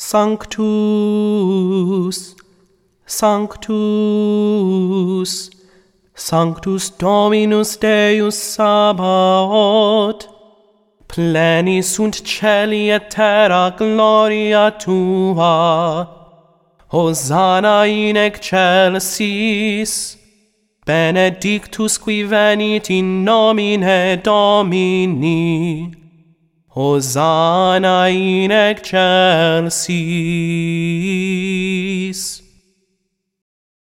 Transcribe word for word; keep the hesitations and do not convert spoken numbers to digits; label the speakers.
Speaker 1: Sanctus, Sanctus, Sanctus Dominus Deus Sabaoth, pleni sunt celi et terra gloria tua. Hosanna in excelsis, benedictus qui venit in nomine Domini. Hosanna in excelsis.